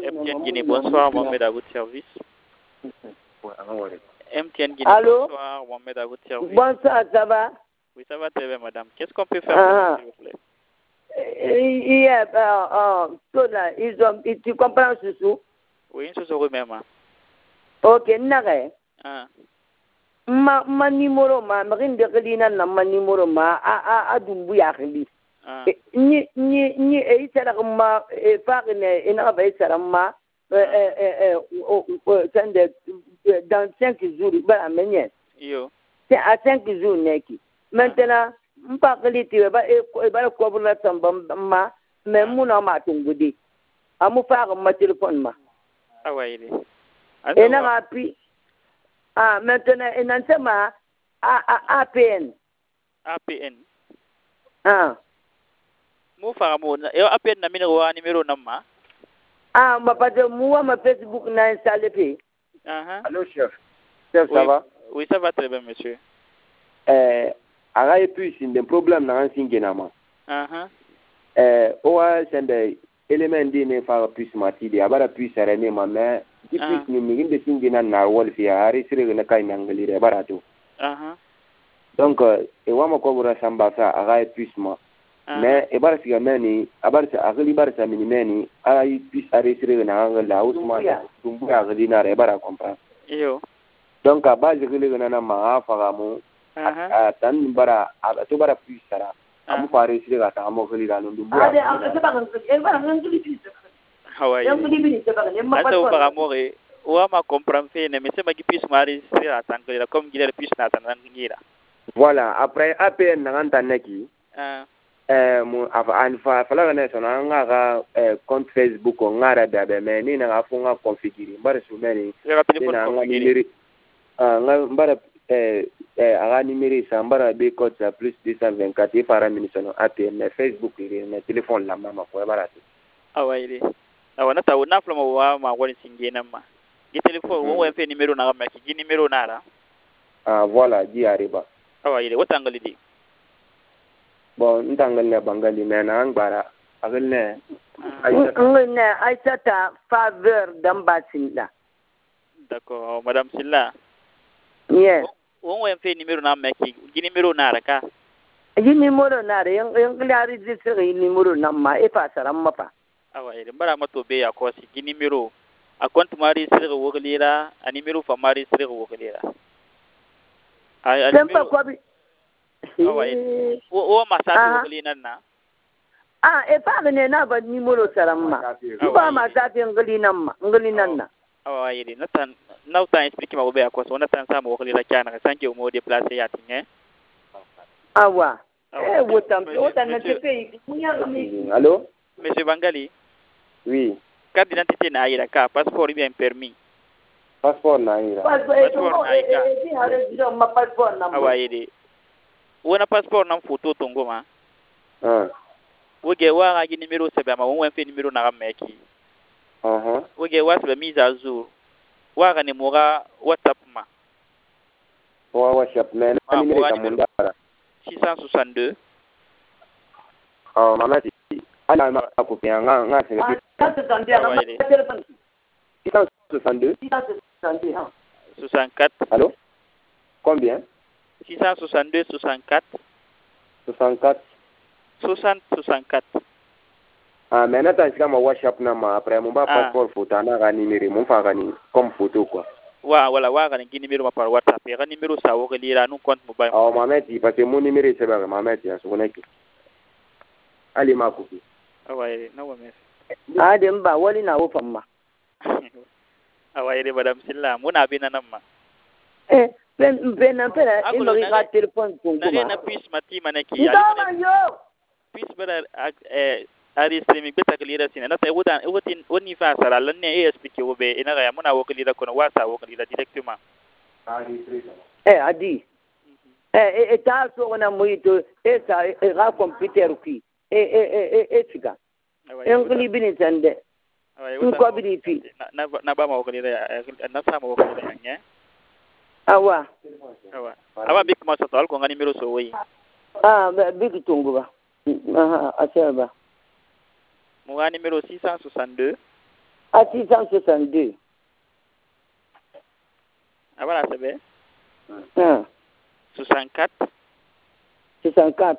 MTN Guinée, bonsoir, Mohamed à votre service. MTN Guinée, Allô? bonsoir, Mohamed à votre service. Bonsoir, ça va? Oui, ça va très bien, madame. Qu'est-ce qu'on peut faire pour vous, s'il vous plaît? Hier, tu comprends, Soussou? Oui, je suis même. Ok, nage. Ah. Ma numéro ma de kelina na ma numéro ma a dumbu ya khili. Ni e sara ma e fa ne ina ba sara ma sende dans 5 jours ba amenye. Yo. C'est à 5 jours neki. Maintenant, mpa keliti ba ba ko bula tamba ma mais muna ma tungudi. Amu fa ma téléphone ma. Ah ouais, il est. Et na rapi. Ah, maintenant, et non seulement APN. APN. Ah. Mo fara mo APN na numéro nama. Ah, parce que moi, ma Facebook n'a installé pas. Allô, chef. Chef, ça va? Oui, ça va très bien, monsieur. Agaye plus in the problem na hansinge nama. Owa sende element di ne fara plus matidi abara plus serene ma mais di plus ni mi inde singina na wol fi ari sire na kay nangali re barato. Donc e wama ko bura samba sa agaye plus ma mais e bar siga meni abar sa agali bar sa mini meni ay plus ari sire na ngala usma tumbu agali na re bara comprendre. Yo. Donc a base gele na ma fara mo tan bara to bara plus sara amu fare sire ga ta mo gali da ndumbu. Hawaii. Asa para more ou ma comprendre fait mais c'est ma qui puisse m'enregistrer à tant que comme il est plus na tant ngira. Voilà, après APN na nganta neki. Mu afa fala na sona nga compte Facebook ngara dabe mais ni na afunga configurer mbara sumeni. Na ngani nga mbara aga numéro ça mbara be code ça plus 224 et para minisono APN na Facebook ire na téléphone la mama ko barati. Hawaii. Awana ta wona flama wa ma woni singena ma. Gi téléphone wo wa fe numéro na ma ki numéro na ra. Ah voilà, ji arriba. Awa ile wata ngali di. Bon, ntangal ne bangali mais na ngbara agal ne. Aïssata faveur d'ambassade. D'accord, madame Silla. Yeah. Wo wa fe numéro na ma ki numéro na ra ka. Gi numéro na ra yang klari registré numéro na ma e pa sara ma pa. Awa ile mbara mato be ya ko si numéro a compte mari sire wo glira a numéro fa mari sire wo glira. Sempa ko bi. O masa wo glina na. Ah, e pa ne na ba numéro sara ma. Ba ma sa te nglina ma, nglina na. Awa ile natan nauta explique ma be ya ko so natan sa mo glira kana sanke mo déplacer ya tinge. Awa. Wotam na te pe. Allô? Monsieur Bangali? Oui. Carte d'identité na ira ka, passeport bien permis. Passeport na ira. Passeport na ira. Ma passeport na. Awa ide. Wona passeport na photo tongo ma. Woge wa ga numéro sebe ma won fe numéro na meki. Woge wa sebe mise à jour. Wa ga ne mora WhatsApp ma. Wa WhatsApp mais na numéro ta mundara. 662. Mamati. Ana ma ko pe nga se. 662. 64. Allô? Combien? 662 64. 64. 64. Ah, mais nata sika ma WhatsApp na ma après mon passeport photo na ga numéro mon fa ga ni comme photo quoi. Voilà wa ga ni numéro ma par WhatsApp ya numéro sa wo lira nous compte mobile. Mamati parce que mon numéro c'est ba Mamati ya so connecté. Ali ma ko. Awaye na wa mes. Adem ba wali na wo famma. Awaye de madame Silla muna bina nan ma. Ben pera il me regarde téléphone pour moi. Na puisse mati manaki. Yo. Puisse bara ari streaming beta kalira sina na tay wutan wutin woni fa sala lan ne expliquer wo be ina ga muna wo kalira kono wasa wo kalira directement. Adi. Ta so na muito esa ra computer ki. Etiga. Engli bini sande. Ko bini pi. Na ba ma wo kalira na sa ma wo kalira nya. Awa big maso tol ko ngani numero so wi. Big tungu ba. Asaba. Mon numéro 662 À 662. Ah voilà, c'est bien. 64. 64.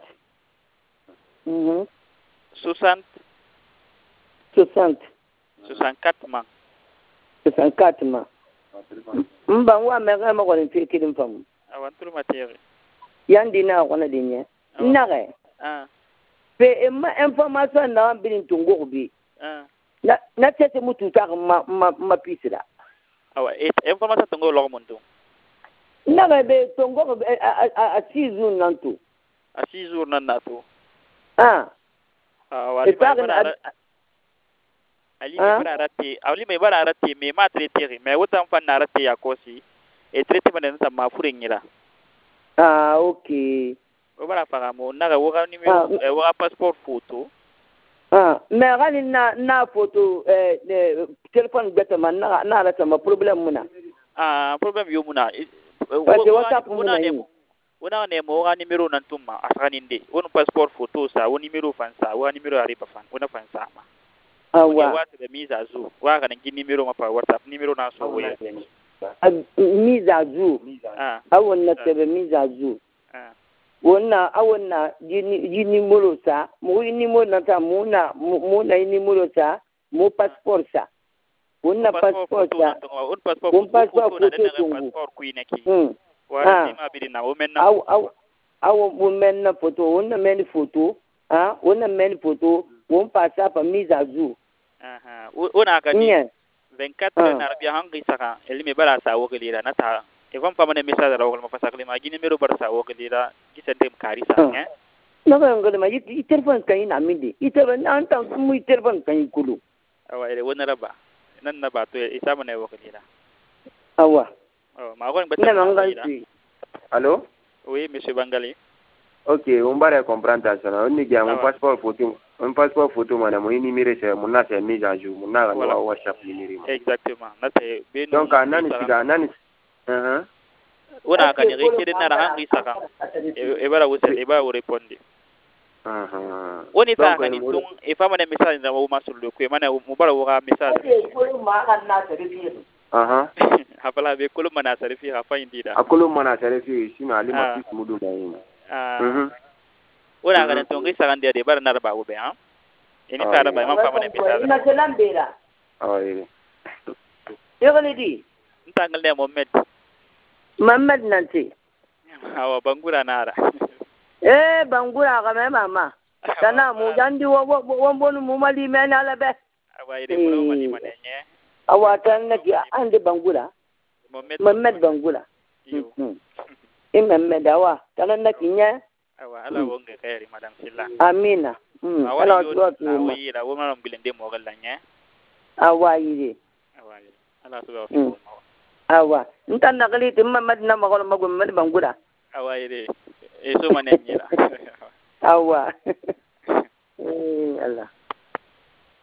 60. 60. 64 man. 64 man. Wa mega ma ko ni kidim fam. Awantul matière. Yandi na ko na dinye. Nare. Pe information na bin tungo bi. Na tete mutu ta ma pisira. Awa information tungo lo muntu. Nare be tungo a 6 jours nantu. A 6 jours nan natu. Ali me bara arati me ma traiter me wotan fan na arati ya kosi e traitement den sa ma furingira. Okay. O bara para mo na ga woga numéro woga passeport photo. Me gani na photo téléphone beta man na ala sama problème muna. Problème yo muna. WhatsApp muna yi. Wona ne mo woga numéro nan tumma asaninde. Won passeport photo sa won numéro fan sa won numéro ariba fan wona fan sa ma. Wa de mise à jour. Wa ga ngi numéro ma pa WhatsApp numéro na so wo ya. Mise à jour. Awon na tebe mise à jour. Wonna awonna yi numéro sa, mo yi numéro na ta mo na numéro sa, mo passeport sa. Wonna passeport sa. On passeport na den passeport ku inaki. Wa ni ma bi na o men na. Wo men na photo, wonna men photo, wonna men photo, won passa pa mise à jour. Ona ka ni 24 na rabia hangi saka elime bara sa wo kelira na ta e vam pamane message ra wo ma fasakle ma gi numéro bar sa wo kelira gi sendem kari sa nya na ba ngol ma yi telephone kan na mindi ite na anta mu telephone kan kulu awa ere wona raba nan na ba to isa mane wo kelira awa ma ko ngata na ngal. Allô? Oui, monsieur Bangali. Ok, on va comprendre ça. On dit qu'il y a mon passeport photo. Un passeport photo, madame, mon numéro, c'est mon nom, c'est mis à jour. Mon nom, c'est WhatsApp numéro. Exactement. Donc, anani. Ona ka ni rekede na rangi saka. E bara wose e bara wo répondre. Oni ta ka ni tung e fa mana message na wo masul do ko mana mo bara wo ga message. Ko ma kan na tarifi. Hapala be kolo mana tarifi ha fa indida. Akolo mana tarifi sino alima fis mudu na yin. Ona ga tung ngi saka ndede bara na ba wo be ha. Ini fa ba man fa mana message. Ina telan bera. Yogale di. Ntangal ne Mohammed nanti. Awa bangura nara. Bangura ka me mama. Kana mu jandi wo bonu mu mali me na labe. Awa ide mo mali manenye. Awa tan na ki ande bangura. Mohammed bangura. Mohammed awa tan na ki nya. Awa ala wonge kayri madam Silla. Amina. Ala yo ira wo maram bilende mo galanya. Awa yire. Awa ala so awa ntan nakali timma madina magol magum med bangura awa ire eso manenye awa Allah